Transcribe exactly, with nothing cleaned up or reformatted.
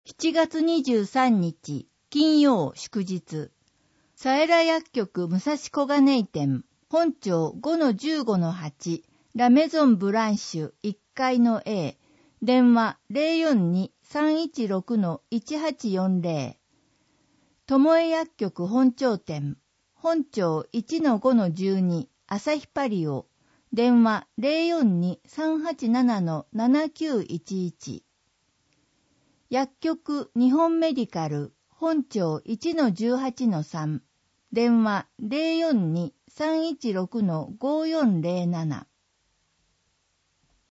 しちがつにじゅうさんにち金曜祝日、佐枝薬局武蔵小金井店本町 ごのじゅうごのはち ラメゾンブランシュいっかいの A、 電話 ゼロよんに さんいちろく いちはちよんゼロ、 友江薬局本町店本町 いちのごのじゅうに 朝日パリオ、電話 ゼロよんに さんはちなな ななきゅういちいち、薬局日本メディカル本町 いちのじゅうはちのさん、電話 ゼロよんに さんいちろく ごよんゼロなな、